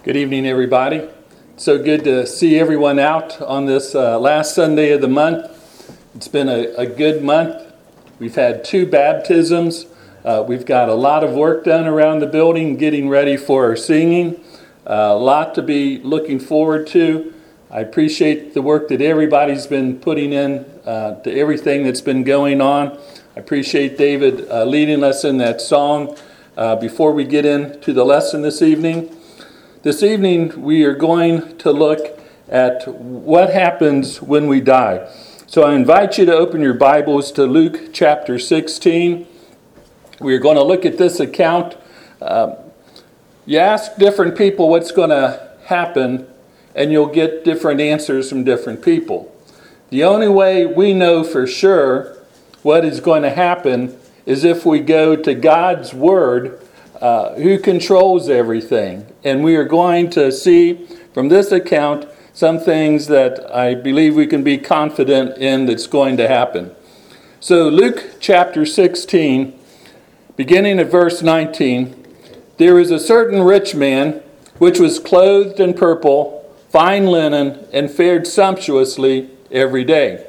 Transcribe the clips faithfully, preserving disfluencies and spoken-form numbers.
Good evening, everybody. So good to see everyone out on this uh, last Sunday of the month. It's been a, a good month. We've had two baptisms. Uh, we've got a lot of work done around the building, getting ready for our singing. Uh, a lot to be looking forward to. I appreciate the work that everybody's been putting in uh, to everything that's been going on. I appreciate David uh, leading us in that song. Uh, before we get into the lesson this evening, This evening we are going to look at what happens when we die. So I invite you to open your Bibles to Luke chapter sixteen. We are going to look at this account. Uh, you ask different people what's going to happen, and you'll get different answers from different people. The only way we know for sure what is going to happen is if we go to God's Word, Uh, who controls everything. And we are going to see from this account some things that I believe we can be confident in that's going to happen. So Luke chapter sixteen, beginning at verse nineteen, there was a certain rich man which was clothed in purple, fine linen, and fared sumptuously every day.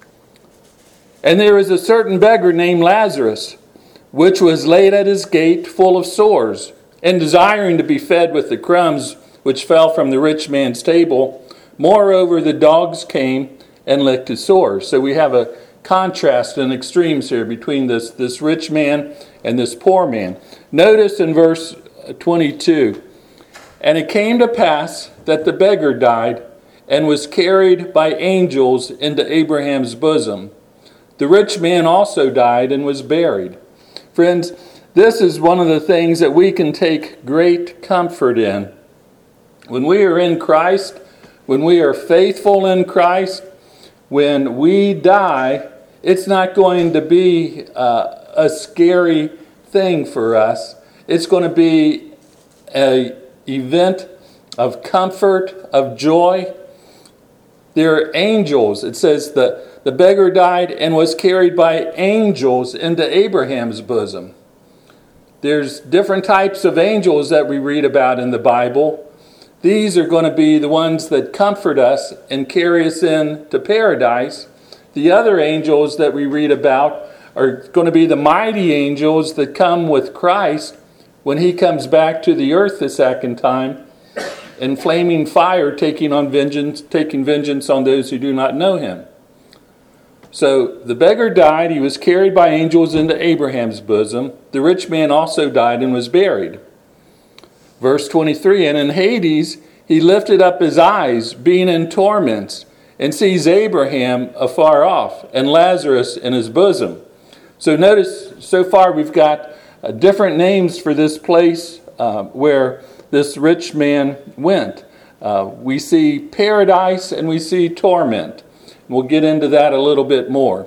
And there was a certain beggar named Lazarus, which was laid at his gate full of sores, and desiring to be fed with the crumbs which fell from the rich man's table. Moreover, the dogs came and licked his sores. So we have a contrast and extremes here between this, this rich man and this poor man. Notice in verse twenty-two, and it came to pass that the beggar died and was carried by angels into Abraham's bosom. The rich man also died and was buried. Friends, this is one of the things that we can take great comfort in. When we are in Christ, when we are faithful in Christ, when we die, it's not going to be uh, a scary thing for us. It's going to be an event of comfort, of joy. There are angels. It says that the beggar died and was carried by angels into Abraham's bosom. There's different types of angels that we read about in the Bible. These are going to be the ones that comfort us and carry us into paradise. The other angels that we read about are going to be the mighty angels that come with Christ when he comes back to the earth the second time, in flaming fire, taking on vengeance, taking vengeance on those who do not know him. So the beggar died, he was carried by angels into Abraham's bosom. The rich man also died and was buried. Verse twenty-three, and in Hades he lifted up his eyes, being in torments, and sees Abraham afar off, and Lazarus in his bosom. So notice, so far we've got uh, different names for this place uh, where this rich man went. Uh, we see paradise and we see torment. We'll get into that a little bit more.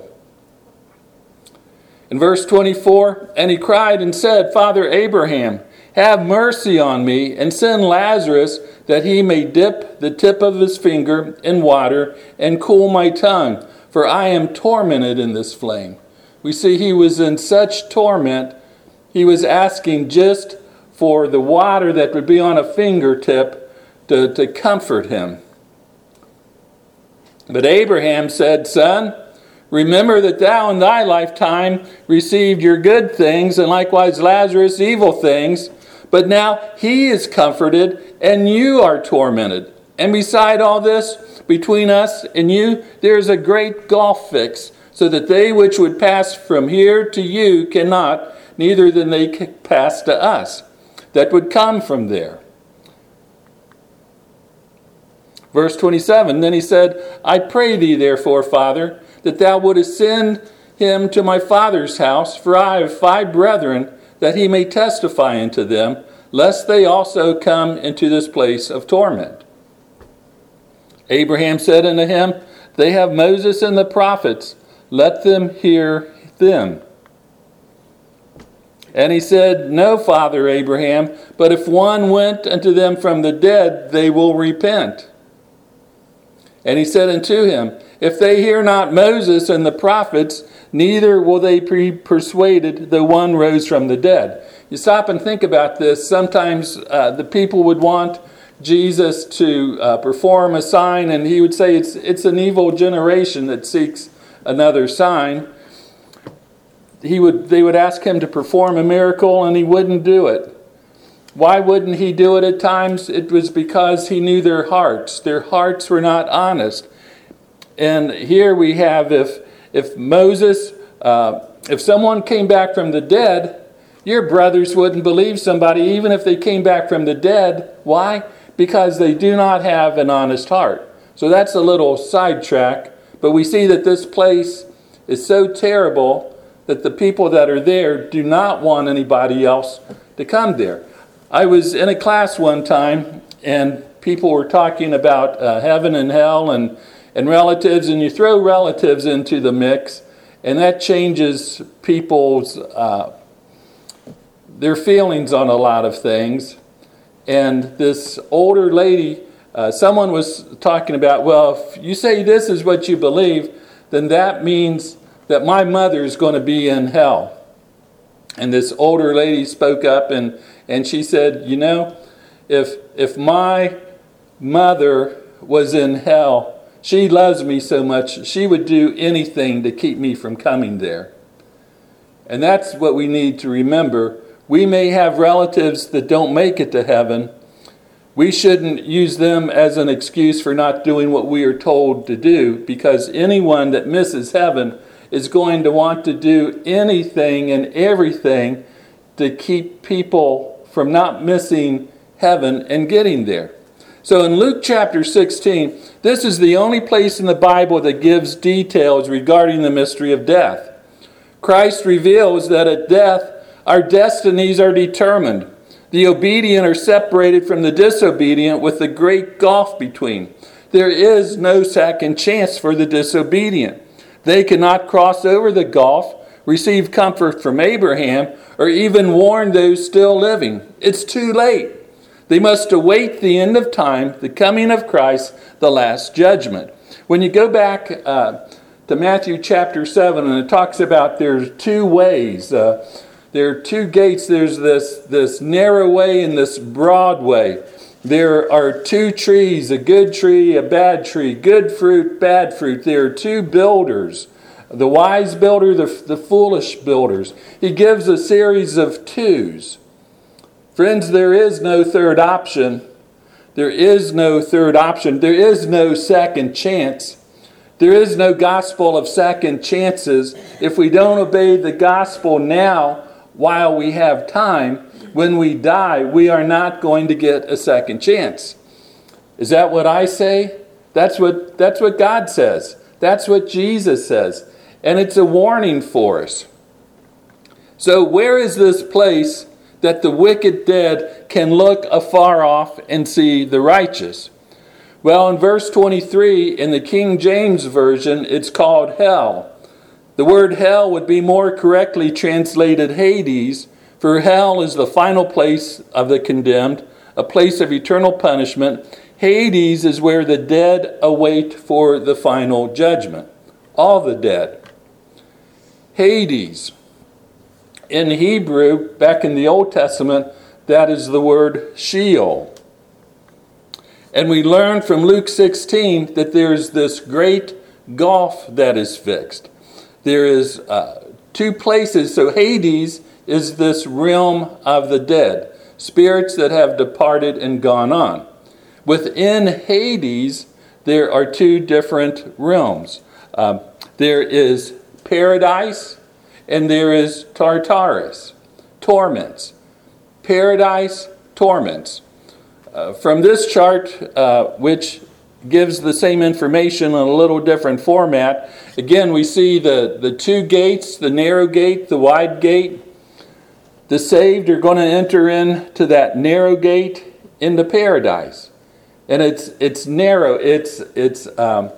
In verse twenty-four, and he cried and said, Father Abraham, have mercy on me, and send Lazarus that he may dip the tip of his finger in water and cool my tongue, for I am tormented in this flame. We see he was in such torment, he was asking just for the water that would be on a fingertip to, to comfort him. But Abraham said, Son, remember that thou in thy lifetime received your good things, and likewise Lazarus evil things. But now he is comforted, and you are tormented. And beside all this, between us and you, there is a great gulf fixed, so that they which would pass from here to you cannot, neither than they can pass to us, that would come from there. Verse twenty-seven, then he said, I pray thee therefore, Father, that thou wouldest send him to my father's house, for I have five brethren, that he may testify unto them, lest they also come into this place of torment. Abraham said unto him, They have Moses and the prophets, let them hear them. And he said, No, Father Abraham, but if one went unto them from the dead, they will repent. And he said unto him, If they hear not Moses and the prophets, neither will they be persuaded though one rose from the dead. You stop and think about this. Sometimes uh, the people would want Jesus to uh, perform a sign, and he would say it's it's an evil generation that seeks another sign. He would they would ask him to perform a miracle, and he wouldn't do it. Why wouldn't he do it at times? It was because he knew their hearts. Their hearts were not honest. And here we have, if if Moses, uh, if someone came back from the dead, your brothers wouldn't believe somebody even if they came back from the dead. Why? Because they do not have an honest heart. So that's a little sidetrack. But we see that this place is so terrible that the people that are there do not want anybody else to come there. I was in a class one time, and people were talking about uh, heaven and hell and, and relatives, and you throw relatives into the mix, and that changes people's uh, their feelings on a lot of things. And this older lady, uh, someone was talking about, well, if you say this is what you believe, then that means that my mother is going to be in hell. And this older lady spoke up, and, and she said, you know, if if my mother was in hell, she loves me so much, she would do anything to keep me from coming there. And that's what we need to remember. We may have relatives that don't make it to heaven. We shouldn't use them as an excuse for not doing what we are told to do, because anyone that misses heaven is going to want to do anything and everything to keep people from not missing heaven and getting there. So in Luke chapter sixteen, this is the only place in the Bible that gives details regarding the mystery of death. Christ reveals that at death, our destinies are determined. The obedient are separated from the disobedient with a great gulf between. There is no second chance for the disobedient. They cannot cross over the gulf, receive comfort from Abraham, or even warn those still living. It's too late. They must await the end of time, the coming of Christ, the last judgment. When you go back uh, to Matthew chapter seven, and it talks about there's two ways. Uh, there are two gates. There's this, this narrow way and this broad way. There are two trees, a good tree, a bad tree, good fruit, bad fruit. There are two builders, the wise builder, the, the foolish builders. He gives a series of twos. Friends, there is no third option. There is no third option. There is no second chance. There is no gospel of second chances. If we don't obey the gospel now while we have time, when we die, we are not going to get a second chance. Is that what I say? That's what, that's what God says. That's what Jesus says. And it's a warning for us. So where is this place that the wicked dead can look afar off and see the righteous? Well, in verse twenty-three, in the King James Version, it's called hell. The word hell would be more correctly translated Hades, for hell is the final place of the condemned, a place of eternal punishment. Hades is where the dead await for the final judgment. All the dead. Hades. In Hebrew, back in the Old Testament, that is the word Sheol. And we learn from Luke sixteen that there's this great gulf that is fixed. There is uh, two places. So Hades is this realm of the dead, spirits that have departed and gone on. Within Hades, there are two different realms. Um, there is paradise, and there is Tartarus, torments. Paradise, torments. Uh, from this chart, uh, which gives the same information in a little different format, again, we see the, the two gates, the narrow gate, the wide gate. The saved are going to enter into that narrow gate into paradise. And it's it's narrow. It's it's um,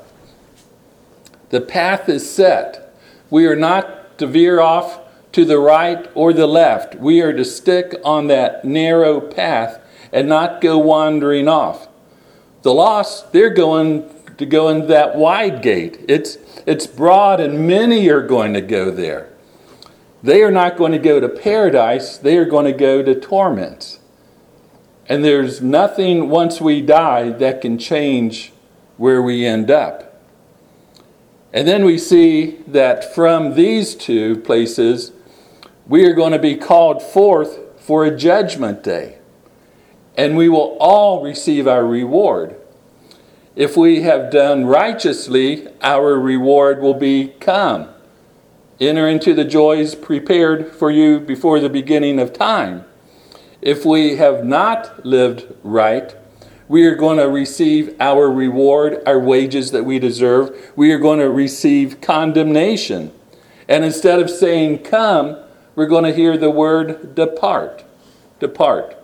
the path is set. We are not to veer off to the right or the left. We are to stick on that narrow path and not go wandering off. The lost, they're going to go in that wide gate. It's it's broad, and many are going to go there. They are not going to go to paradise. They are going to go to torments. And there's nothing once we die that can change where we end up. And then we see that from these two places, we are going to be called forth for a judgment day. And we will all receive our reward. If we have done righteously, our reward will be come. Enter into the joys prepared for you before the beginning of time. If we have not lived right, we are going to receive our reward, our wages that we deserve. We are going to receive condemnation. And instead of saying come, we're going to hear the word depart. Depart.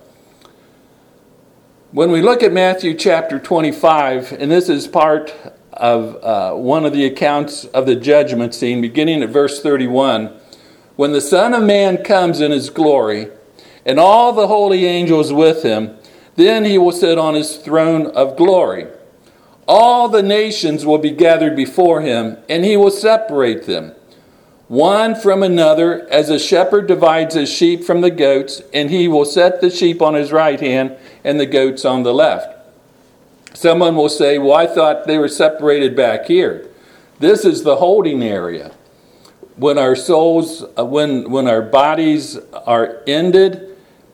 When we look at Matthew chapter twenty-five, and this is part of uh, one of the accounts of the judgment scene, beginning at verse thirty-one, when the Son of Man comes in his glory, and all the holy angels with him, then he will sit on his throne of glory. All the nations will be gathered before him, and he will separate them, one from another, as a shepherd divides his sheep from the goats, and he will set the sheep on his right hand and the goats on the left. Someone will say, well, I thought they were separated back here. This is the holding area. When our souls, when, when our bodies are ended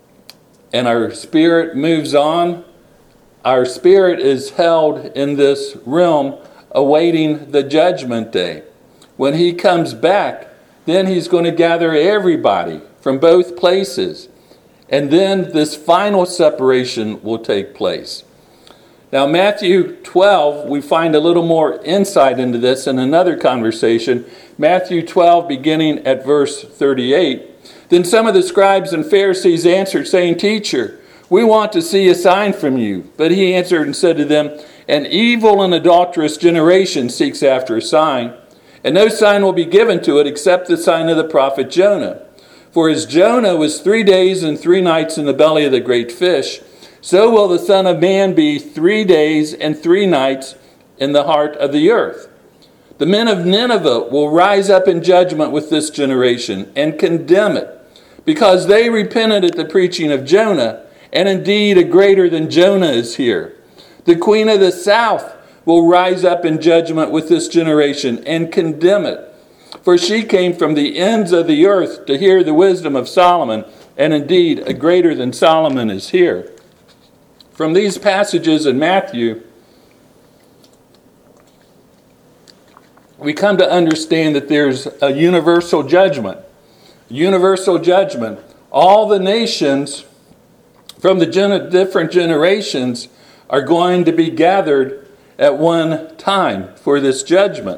and our spirit moves on, our spirit is held in this realm awaiting the judgment day. When he comes back, then he's going to gather everybody from both places. And then this final separation will take place. Now, Matthew twelve, we find a little more insight into this in another conversation. Matthew twelve, beginning at verse thirty-eight. Then some of the scribes and Pharisees answered, saying, Teacher, we want to see a sign from you. But he answered and said to them, An evil and adulterous generation seeks after a sign, and no sign will be given to it except the sign of the prophet Jonah. For as Jonah was three days and three nights in the belly of the great fish, so will the Son of Man be three days and three nights in the heart of the earth. The men of Nineveh will rise up in judgment with this generation and condemn it, because they repented at the preaching of Jonah, and indeed a greater than Jonah is here. The queen of the south will rise up in judgment with this generation and condemn it. For she came from the ends of the earth to hear the wisdom of Solomon, and indeed a greater than Solomon is here. From these passages in Matthew, we come to understand that there's a universal judgment. Universal judgment. All the nations from the gen- different generations are going to be gathered at one time for this judgment.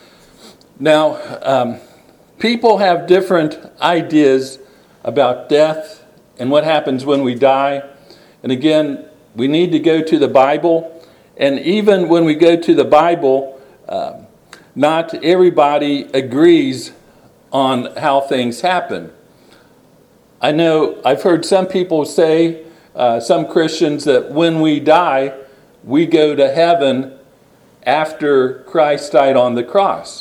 Now, um, people have different ideas about death and what happens when we die. And again, we need to go to the Bible. And even when we go to the Bible, uh, not everybody agrees on how things happen. I know I've heard some people say, uh, some Christians, that when we die, we go to heaven after Christ died on the cross.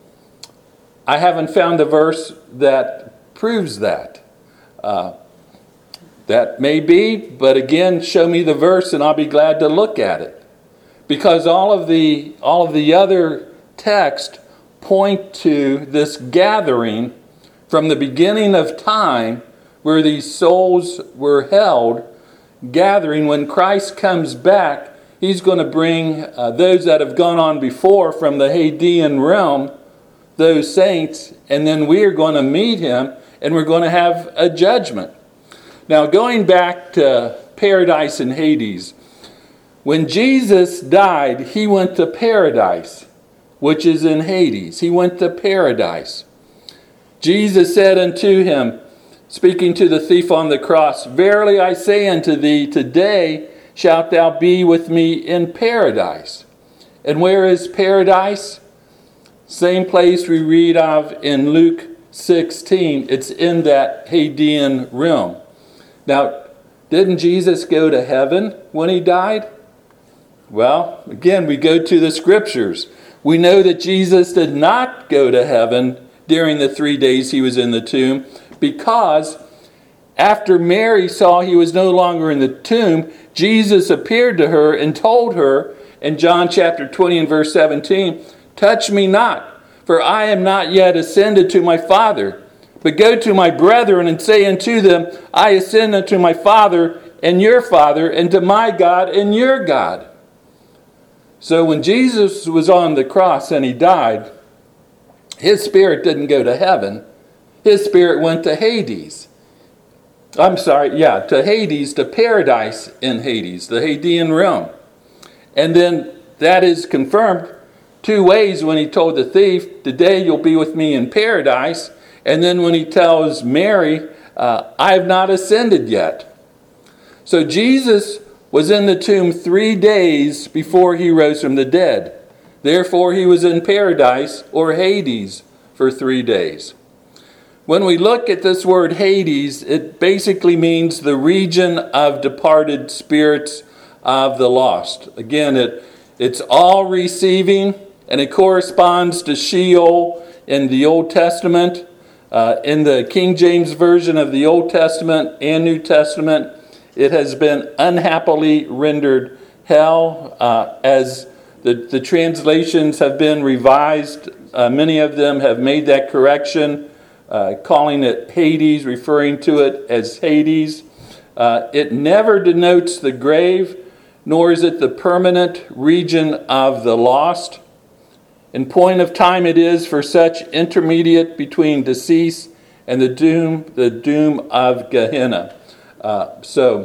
I haven't found a verse that proves that. Uh, that may be, but again, show me the verse and I'll be glad to look at it. Because all of the all of the other texts point to this gathering from the beginning of time where these souls were held, gathering. When Christ comes back, he's going to bring uh, those that have gone on before from the Hadean realm, those saints, and then we are going to meet him and we're going to have a judgment. Now, going back to paradise and Hades, when Jesus died, he went to paradise, which is in Hades. He went to paradise. Jesus said unto him, speaking to the thief on the cross, Verily I say unto thee, today shalt thou be with me in paradise. And where is paradise? Same place we read of in Luke sixteen. It's in that Hadean realm. Now, didn't Jesus go to heaven when he died? Well, again, we go to the scriptures. We know that Jesus did not go to heaven during the three days he was in the tomb, because After Mary saw he was no longer in the tomb, Jesus appeared to her and told her in John chapter twenty and verse seventeen, "Touch me not, for I am not yet ascended to my Father. But go to my brethren and say unto them, I ascend unto my Father and your Father, and to my God and your God." So when Jesus was on the cross and he died, his spirit didn't go to heaven. His spirit went to Hades. I'm sorry, yeah, to Hades, to paradise in Hades, the Hadean realm. And then that is confirmed two ways when he told the thief, "Today you'll be with me in paradise." And then when he tells Mary, uh, "I have not ascended yet." So Jesus was in the tomb three days before he rose from the dead. Therefore he was in paradise or Hades for three days. When we look at this word Hades, it basically means the region of departed spirits of the lost. Again, it, it's all receiving, and it corresponds to Sheol in the Old Testament. Uh, in the King James Version of the Old Testament and New Testament, it has been unhappily rendered hell. Uh, as the, the translations have been revised, uh, many of them have made that correction, uh, calling it Hades, referring to it as Hades. Uh, it never denotes the grave, nor is it the permanent region of the lost. In point of time it is for such intermediate between decease and the doom, the doom of Gehenna. Uh, so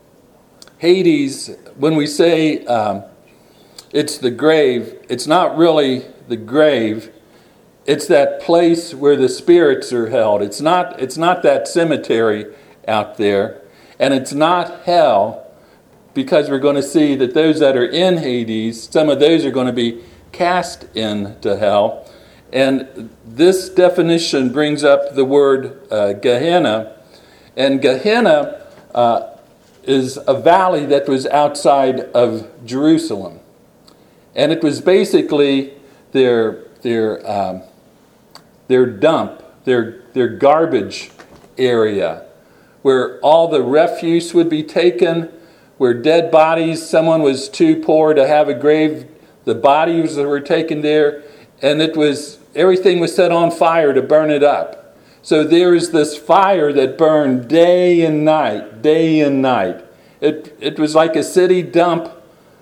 Hades, when we say um, it's the grave, it's not really the grave. It's that place where the spirits are held. It's not, it's not that cemetery out there. And it's not hell, because we're going to see that those that are in Hades, some of those are going to be cast into hell. And this definition brings up the word uh, Gehenna. And Gehenna uh, is a valley that was outside of Jerusalem. And it was basically their their um, their dump, their their garbage area, where all the refuse would be taken, where dead bodies, someone was too poor to have a grave, the bodies were taken there, and it was everything was set on fire to burn it up. So there is this fire that burned day and night, day and night. It it was like a city dump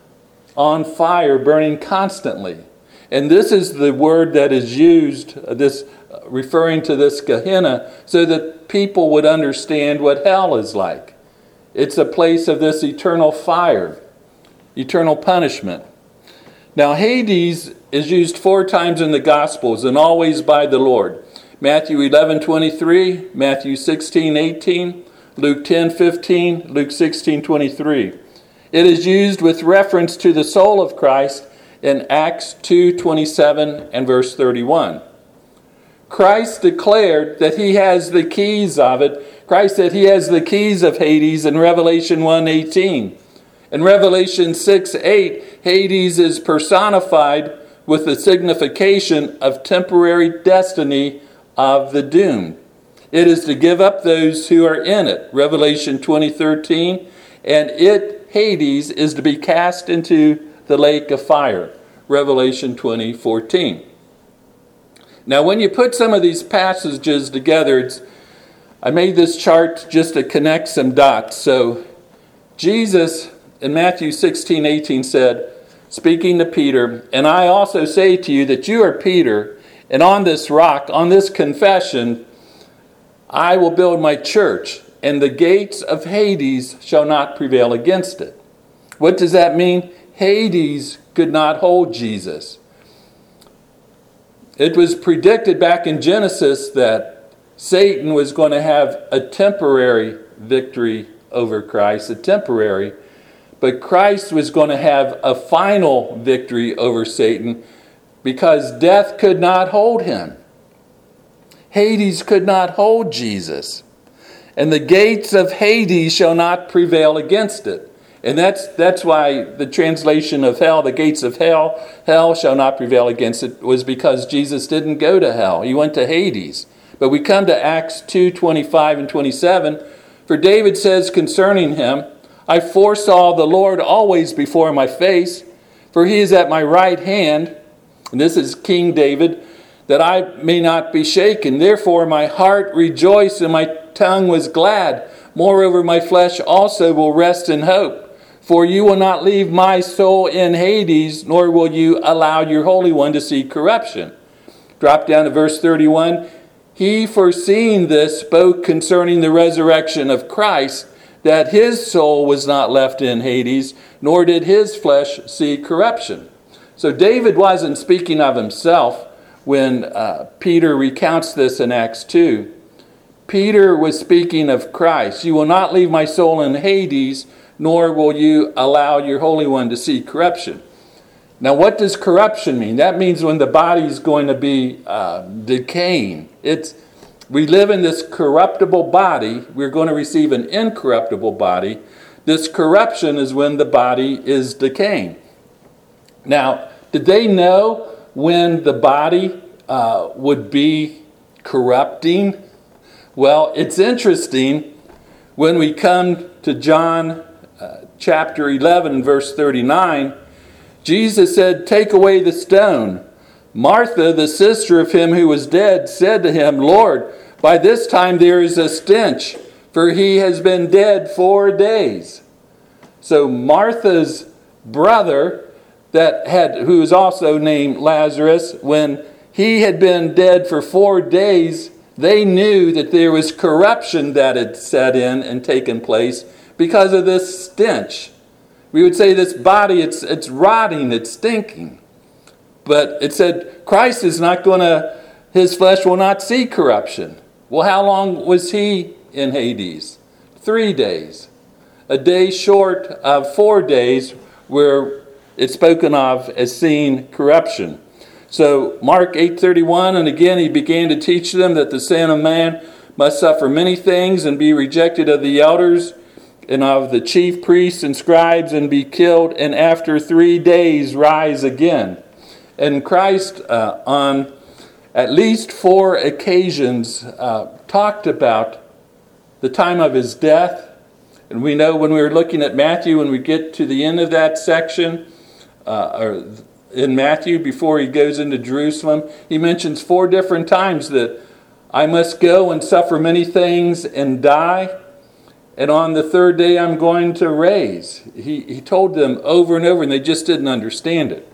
on fire, burning constantly. And this is the word that is used, this referring to this Gehenna, so that people would understand what hell is like. It's a place of this eternal fire, eternal punishment. Now, Hades is used four times in the Gospels, and always by the Lord. Matthew eleven twenty-three, Matthew sixteen eighteen, Luke ten fifteen, Luke sixteen twenty-three. It is used with reference to the soul of Christ in Acts two twenty-seven and verse thirty-one. Christ declared that he has the keys of it. Christ said he has the keys of Hades in Revelation one eighteen. In Revelation six eight, Hades is personified with the signification of temporary destiny of the doomed. It is to give up those who are in it. Revelation twenty thirteen. And it, Hades, is to be cast into the lake of fire. Revelation twenty fourteen. Now, when you put some of these passages together, it's, I made this chart just to connect some dots. So, Jesus in Matthew sixteen eighteen said, speaking to Peter, "And I also say to you that you are Peter, and on this rock, on this confession, I will build my church, and the gates of Hades shall not prevail against it." What does that mean? Hades could not hold Jesus. It was predicted back in Genesis that Satan was going to have a temporary victory over Christ, a temporary, but Christ was going to have a final victory over Satan, because death could not hold him. Hades could not hold Jesus. And the gates of Hades shall not prevail against it. And that's that's why the translation of hell, the gates of hell, hell shall not prevail against it, was because Jesus didn't go to hell. He went to Hades. But we come to Acts two twenty-five and twenty-seven. For David says concerning him, I foresaw the Lord always before my face, for he is at my right hand, and this is King David, that I may not be shaken. Therefore my heart rejoiced and my tongue was glad. Moreover, my flesh also will rest in hope. For you will not leave my soul in Hades, nor will you allow your Holy One to see corruption. Drop down to verse thirty-one. He, foreseeing this, spoke concerning the resurrection of Christ, that his soul was not left in Hades, nor did his flesh see corruption. So David wasn't speaking of himself when uh, Peter recounts this in Acts two. Peter was speaking of Christ. You will not leave my soul in Hades, nor will you allow your Holy One to see corruption. Now, what does corruption mean? That means when the body is going to be uh, decaying. It's we live in this corruptible body. We're going to receive an incorruptible body. This corruption is when the body is decaying. Now, did they know when the body uh, would be corrupting? Well, it's interesting when we come to John uh, chapter eleven, verse thirty-nine. Jesus said, take away the stone. Martha, the sister of him who was dead, said to him, Lord, by this time there is a stench, for he has been dead four days. So Martha's brother, that had, who is also named Lazarus, when he had been dead for four days, they knew that there was corruption that had set in and taken place because of this stench. We would say this body, it's it's rotting, it's stinking. But it said Christ is not going to, his flesh will not see corruption. Well, how long was he in Hades? Three days. A day short of four days where it's spoken of as seeing corruption. So Mark eight thirty-one, and again he began to teach them that the Son of Man must suffer many things and be rejected of the elders and of the chief priests and scribes and be killed, and after three days rise again. And Christ uh, on at least four occasions uh, talked about the time of his death. And we know when we were looking at Matthew, when we get to the end of that section, uh, or in Matthew, before he goes into Jerusalem, he mentions four different times that I must go and suffer many things and die, and on the third day I'm going to raise. He, he told them over and over, and they just didn't understand it.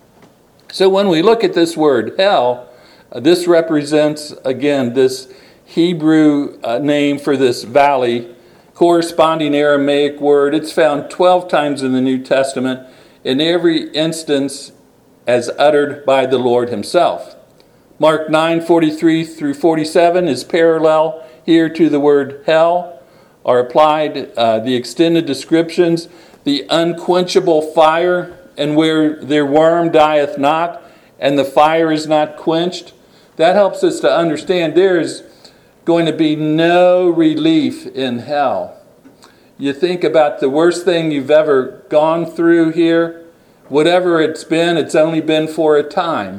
So when we look at this word, hell, uh, this represents, again, this Hebrew uh, name for this valley, corresponding Aramaic word. It's found twelve times in the New Testament, in every instance as uttered by the Lord himself. Mark nine forty-three through forty-seven is parallel here to the word hell. Are applied uh, the extended descriptions, the unquenchable fire, and where their worm dieth not, and the fire is not quenched. That helps us to understand there is going to be no relief in hell. You think about the worst thing you've ever gone through here, whatever it's been, it's only been for a time.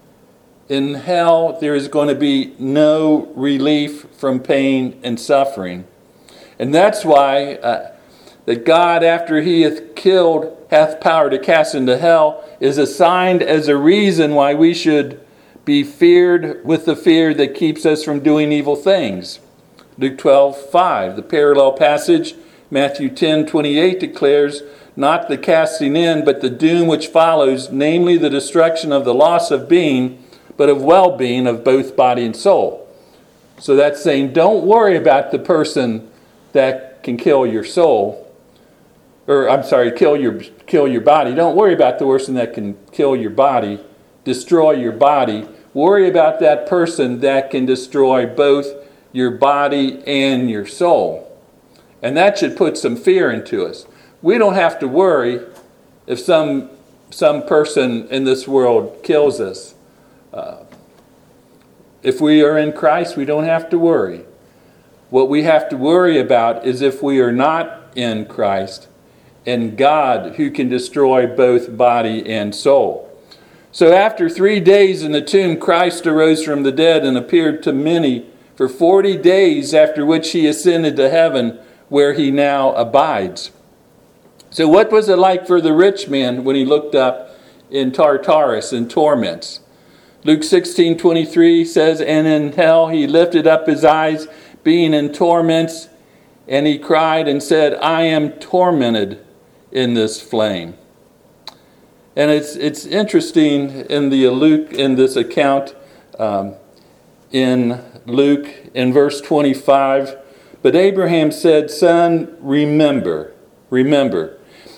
In hell, there is going to be no relief from pain and suffering. And that's why uh, that God, after he hath killed, hath power to cast into hell, is assigned as a reason why we should be feared with the fear that keeps us from doing evil things. Luke twelve five, the parallel passage, Matthew ten twenty-eight declares, not the casting in, but the doom which follows, namely the destruction of the loss of being, but of well-being of both body and soul. So that's saying, don't worry about the person that can kill your soul, or I'm sorry, kill your kill your body. Don't worry about the person that can kill your body, destroy your body. Worry about that person that can destroy both your body and your soul. And that should put some fear into us. We don't have to worry if some some person in this world kills us. Uh, if we are in Christ, we don't have to worry. What we have to worry about is if we are not in Christ and God, who can destroy both body and soul. So after three days in the tomb, Christ arose from the dead and appeared to many for forty days, after which he ascended to heaven, where he now abides. So what was it like for the rich man when he looked up in Tartarus in torments? Luke sixteen twenty-three says, and in hell he lifted up his eyes, being in torments, and he cried and said, I am tormented in this flame. And it's it's interesting in the Luke in this account um, in Luke in verse twenty-five. But Abraham said, Son, remember, remember.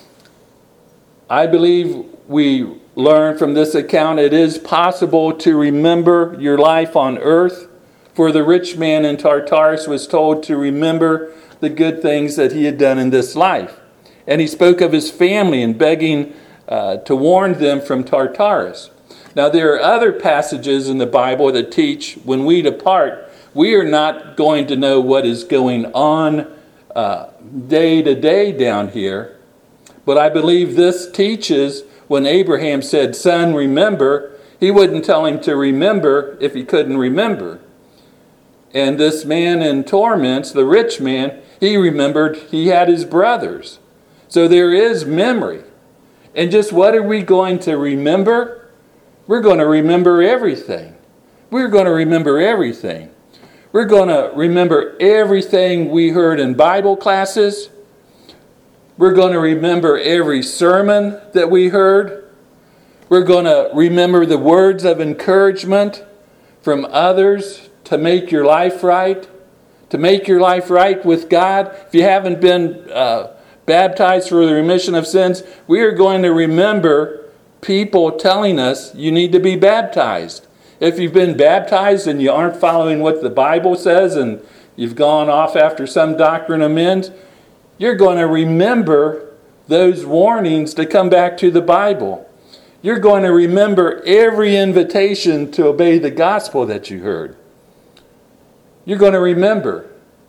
I believe we learn from this account it is possible to remember your life on earth. For the rich man in Tartarus was told to remember the good things that he had done in this life. And he spoke of his family and begging uh, to warn them from Tartarus. Now there are other passages in the Bible that teach when we depart, we are not going to know what is going on uh, day to day down here. But I believe this teaches when Abraham said, Son, remember, he wouldn't tell him to remember if he couldn't remember. And this man in torments, the rich man, he remembered he had his brothers. So there is memory. And just what are we going to remember? We're going to remember everything. We're going to remember everything. We're going to remember everything we heard in Bible classes. We're going to remember every sermon that we heard. We're going to remember the words of encouragement from others to make your life right, to make your life right with God. If you haven't been uh, baptized for the remission of sins, we are going to remember people telling us you need to be baptized. If you've been baptized and you aren't following what the Bible says and you've gone off after some doctrine of men's, you're going to remember those warnings to come back to the Bible. You're going to remember every invitation to obey the gospel that you heard. You're going to remember.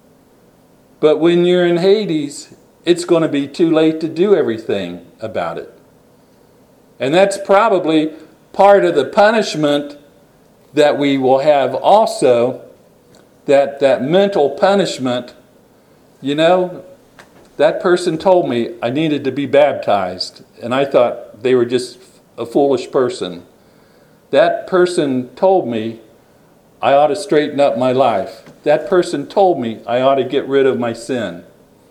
But when you're in Hades, it's going to be too late to do everything about it. And that's probably part of the punishment that we will have also, that, that mental punishment. You know, that person told me I needed to be baptized, and I thought they were just a foolish person. That person told me I ought to straighten up my life. That person told me I ought to get rid of my sin.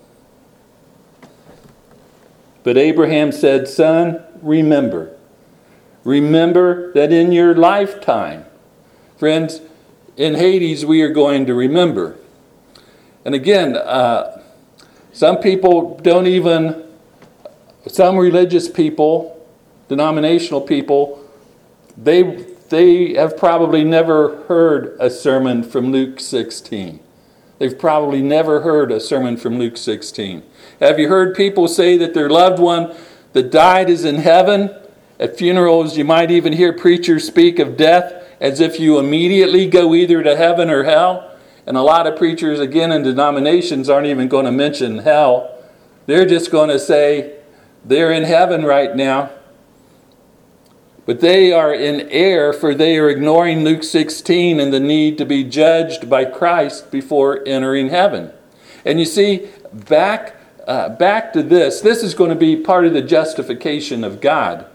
But Abraham said, Son, remember. Remember that in your lifetime, friends, in Hades we are going to remember. And again, uh, some people don't even, some religious people, denominational people, they they have probably never heard a sermon from Luke sixteen. They've probably never heard a sermon from Luke sixteen. Have you heard people say that their loved one that died is in heaven? At funerals, you might even hear preachers speak of death as if you immediately go either to heaven or hell. And a lot of preachers, again, in denominations aren't even going to mention hell. They're just going to say they're in heaven right now. But they are in error, for they are ignoring Luke sixteen and the need to be judged by Christ before entering heaven. And you see, back, uh, back to this, this is going to be part of the justification of God.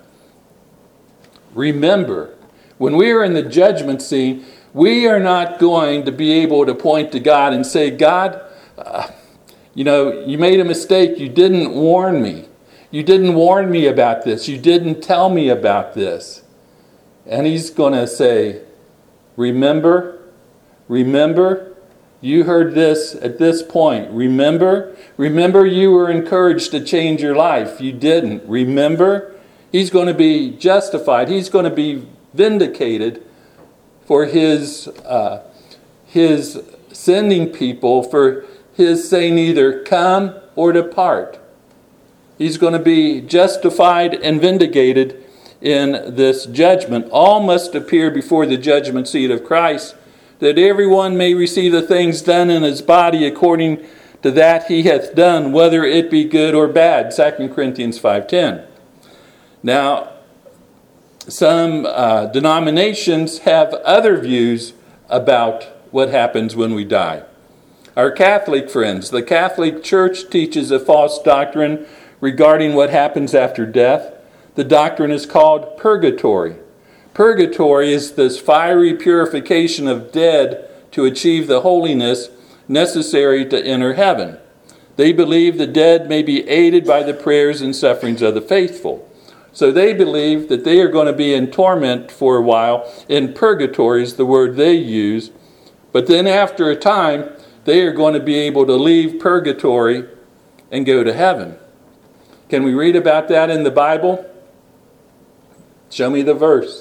Remember, when we are in the judgment scene, we are not going to be able to point to God and say, God, uh, you know, you made a mistake. You didn't warn me. You didn't warn me about this. You didn't tell me about this. And he's going to say, remember, remember, you heard this at this point. Remember, remember you were encouraged to change your life. You didn't. Remember, he's going to be justified. He's going to be vindicated for his uh, his sending people, for his saying either come or depart. He's going to be justified and vindicated in this judgment. All must appear before the judgment seat of Christ, that everyone may receive the things done in his body according to that he hath done, whether it be good or bad. Second Corinthians five ten. Now, some uh, denominations have other views about what happens when we die. Our Catholic friends, the Catholic Church teaches a false doctrine regarding what happens after death. The doctrine is called purgatory. Purgatory is this fiery purification of dead to achieve the holiness necessary to enter heaven. They believe the dead may be aided by the prayers and sufferings of the faithful. So they believe that they are going to be in torment for a while. In purgatory is the word they use. But then after a time, they are going to be able to leave purgatory and go to heaven. Can we read about that in the Bible? Show me the verse.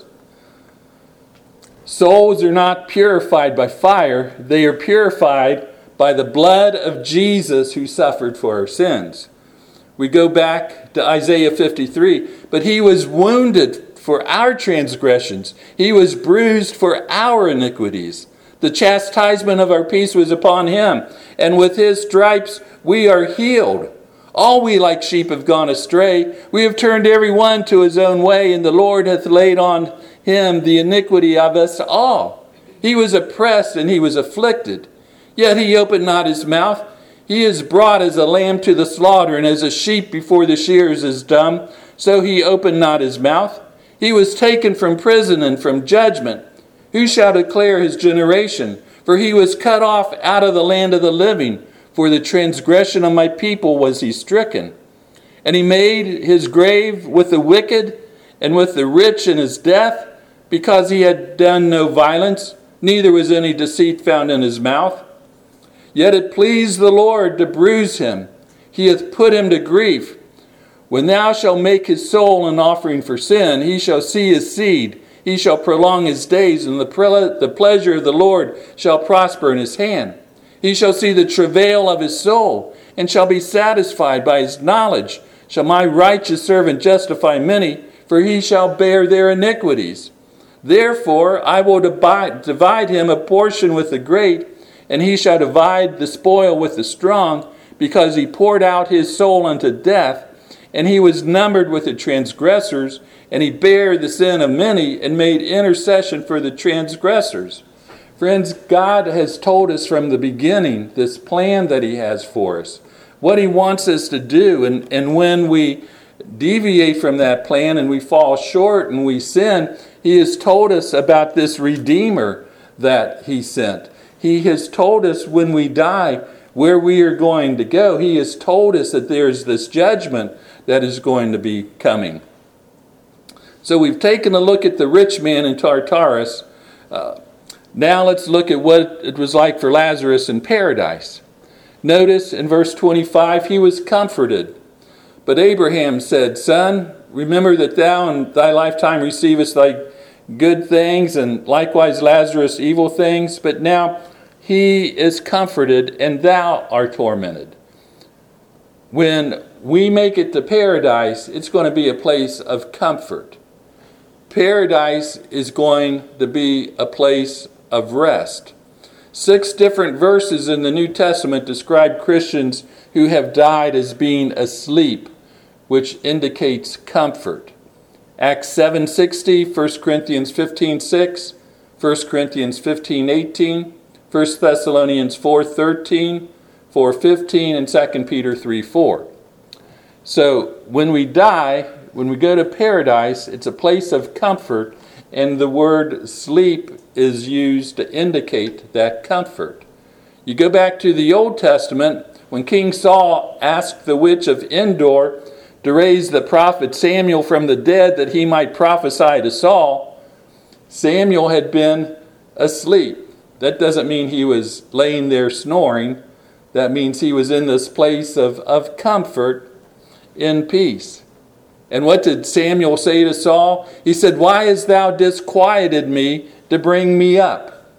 Souls are not purified by fire. They are purified by the blood of Jesus who suffered for our sins. We go back to Isaiah fifty-three. But he was wounded for our transgressions. He was bruised for our iniquities. The chastisement of our peace was upon him, and with his stripes we are healed. All we like sheep have gone astray. We have turned every one to his own way, and the Lord hath laid on him the iniquity of us all. He was oppressed and he was afflicted, yet he opened not his mouth. He is brought as a lamb to the slaughter, and as a sheep before the shearers is dumb, so he opened not his mouth. He was taken from prison and from judgment. Who shall declare his generation? For he was cut off out of the land of the living. For the transgression of my people was he stricken. And he made his grave with the wicked and with the rich in his death, because he had done no violence, neither was any deceit found in his mouth. Yet it pleased the Lord to bruise him. He hath put him to grief. When thou shalt make his soul an offering for sin, he shall see his seed. He shall prolong his days, and the, pre- the pleasure of the Lord shall prosper in his hand. He shall see the travail of his soul, and shall be satisfied by his knowledge. Shall my righteous servant justify many, for he shall bear their iniquities. Therefore I will divide, divide him a portion with the great, and he shall divide the spoil with the strong, because he poured out his soul unto death, and he was numbered with the transgressors, and he bare the sin of many, and made intercession for the transgressors. Friends, God has told us from the beginning this plan that he has for us, what he wants us to do, and, and when we deviate from that plan and we fall short and we sin, he has told us about this Redeemer that he sent. He has told us when we die where we are going to go. He has told us that there's this judgment that is going to be coming. So we've taken a look at the rich man in Tartarus. Uh, now let's look at what it was like for Lazarus in paradise. Notice in verse twenty-five, he was comforted. But Abraham said, Son, remember that thou in thy lifetime receivest thy good things, and likewise Lazarus evil things. But now he is comforted, and thou art tormented. When we make it to paradise, it's going to be a place of comfort. Paradise is going to be a place of rest. Six different verses in the New Testament describe Christians who have died as being asleep, which indicates comfort. Acts seven sixty, First Corinthians fifteen six, First Corinthians fifteen eighteen, First Thessalonians four thirteen, four fifteen, and Second Peter three four. So when we die, when we go to paradise, it's a place of comfort, and the word sleep is used to indicate that comfort. You go back to the Old Testament, when King Saul asked the witch of Endor to raise the prophet Samuel from the dead that he might prophesy to Saul, Samuel had been asleep. That doesn't mean he was laying there snoring. That means he was in this place of, of comfort in peace. And what did Samuel say to Saul? He said, Why hast thou disquieted me to bring me up?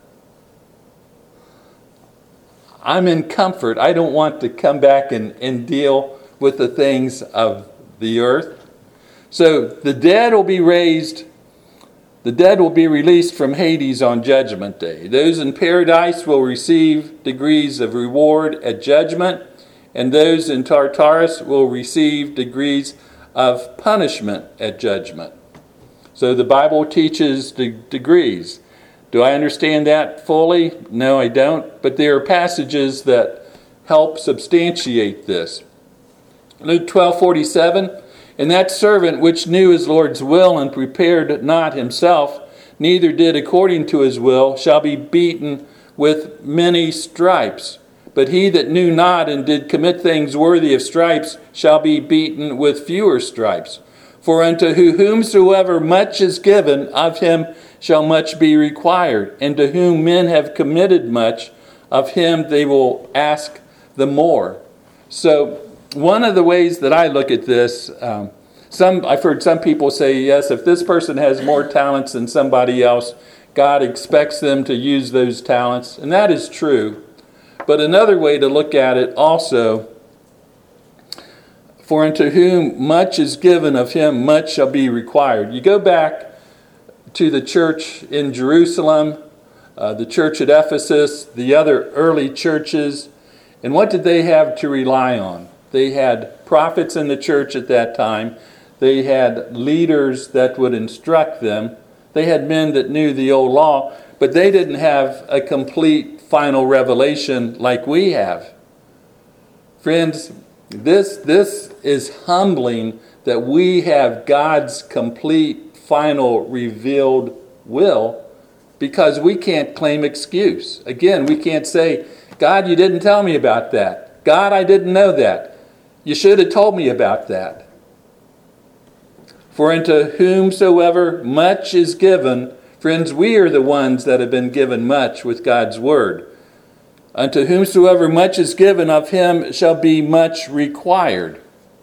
I'm in comfort. I don't want to come back and, and deal with the things of the earth. So the dead will be raised. The dead will be released from Hades on Judgment Day. Those in paradise will receive degrees of reward at judgment, and those in Tartarus will receive degrees of punishment at judgment. So the Bible teaches the degrees. Do I understand that fully? No, I don't. But there are passages that help substantiate this. Luke twelve forty-seven, and that servant which knew his Lord's will and prepared not himself, neither did according to his will, shall be beaten with many stripes. But he that knew not and did commit things worthy of stripes shall be beaten with fewer stripes. For unto whomsoever much is given, of him shall much be required. And to whom men have committed much, of him they will ask the more. So one of the ways that I look at this, um, some I've heard some people say, yes, if this person has more talents than somebody else, God expects them to use those talents. And that is true. But another way to look at it also, for unto whom much is given, of him much shall be required. You go back to the church in Jerusalem, uh, the church at Ephesus, the other early churches, and what did they have to rely on? They had prophets in the church at that time. They had leaders that would instruct them. They had men that knew the old law, but they didn't have a complete final revelation like we have. Friends, this, this is humbling that we have God's complete, final, revealed will, because we can't claim excuse. Again, we can't say, God, you didn't tell me about that. God, I didn't know that. You should have told me about that. For unto whomsoever much is given, friends, we are the ones that have been given much with God's word. Unto whomsoever much is given, of him shall be much required.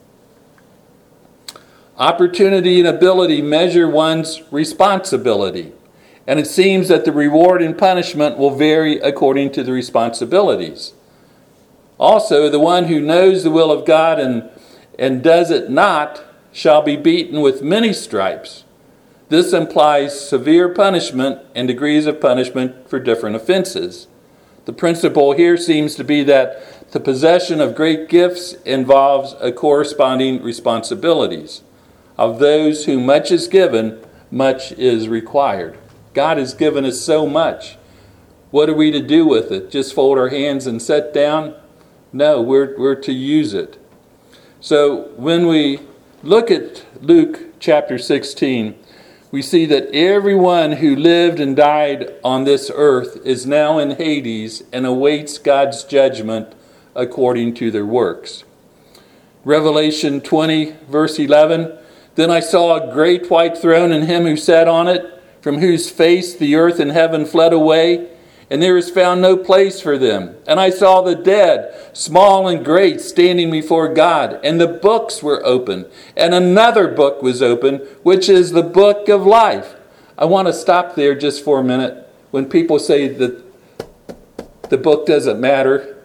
Opportunity and ability measure one's responsibility. And it seems that the reward and punishment will vary according to the responsibilities. Also, the one who knows the will of God and, and does it not shall be beaten with many stripes. This implies severe punishment and degrees of punishment for different offenses. The principle here seems to be that the possession of great gifts involves a corresponding responsibilities. Of those whom much is given, much is required. God has given us so much. What are we to do with it? Just fold our hands and sit down? No, we're, we're to use it. So when we look at Luke chapter sixteen, we see that everyone who lived and died on this earth is now in Hades and awaits God's judgment according to their works. Revelation twenty, verse eleven, then I saw a great white throne and him who sat on it, from whose face the earth and heaven fled away, and there is found no place for them. And I saw the dead, small and great, standing before God, and the books were open. And another book was open, which is the book of life. I want to stop there just for a minute. When people say that the book doesn't matter,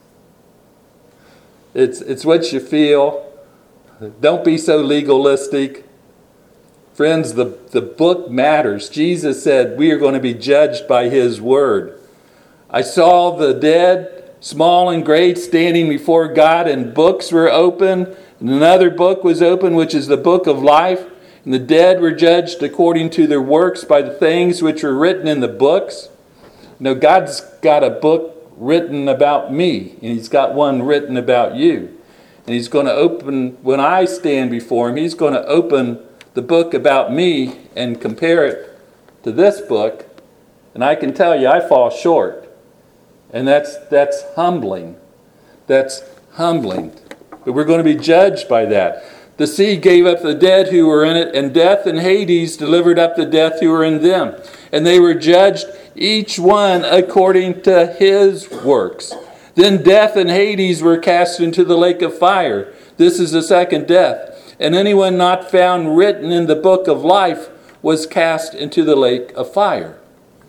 it's, it's what you feel. Don't be so legalistic. Friends, the, the book matters. Jesus said we are going to be judged by his word. I saw the dead, small and great, standing before God, and books were open. And another book was open, which is the book of life. And the dead were judged according to their works by the things which were written in the books. Now, God's got a book written about me, and he's got one written about you. And he's going to open, when I stand before him, he's going to open the book about me and compare it to this book, and I can tell you I fall short. And that's that's humbling. That's humbling. But we're going to be judged by that. The sea gave up the dead who were in it, and death and Hades delivered up the death who were in them. And they were judged, each one according to his works. Then death and Hades were cast into the lake of fire. This is the second death. And anyone not found written in the book of life was cast into the lake of fire.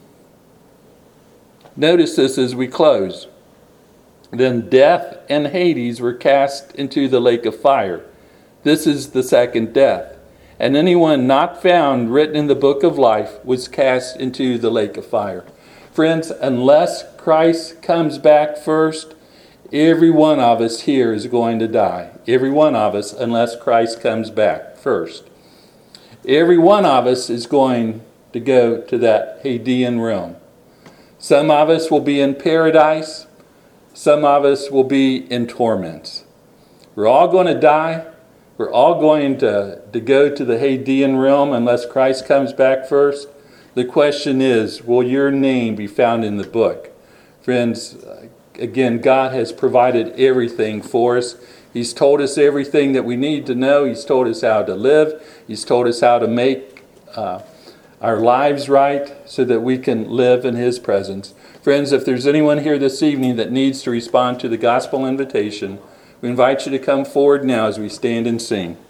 Notice this as we close. Then death and Hades were cast into the lake of fire. This is the second death. And anyone not found written in the book of life was cast into the lake of fire. Friends, unless Christ comes back first, every one of us here is going to die. Every one of us, unless Christ comes back first. Every one of us is going to to go to that Hadean realm. Some of us will be in paradise. Some of us will be in torments. We're all going to die. We're all going to, to go to the Hadean realm unless Christ comes back first. The question is, will your name be found in the book? Friends, again, God has provided everything for us. He's told us everything that we need to know. He's told us how to live. He's told us how to make uh, our lives right so that we can live in His presence. Friends, if there's anyone here this evening that needs to respond to the gospel invitation, we invite you to come forward now as we stand and sing.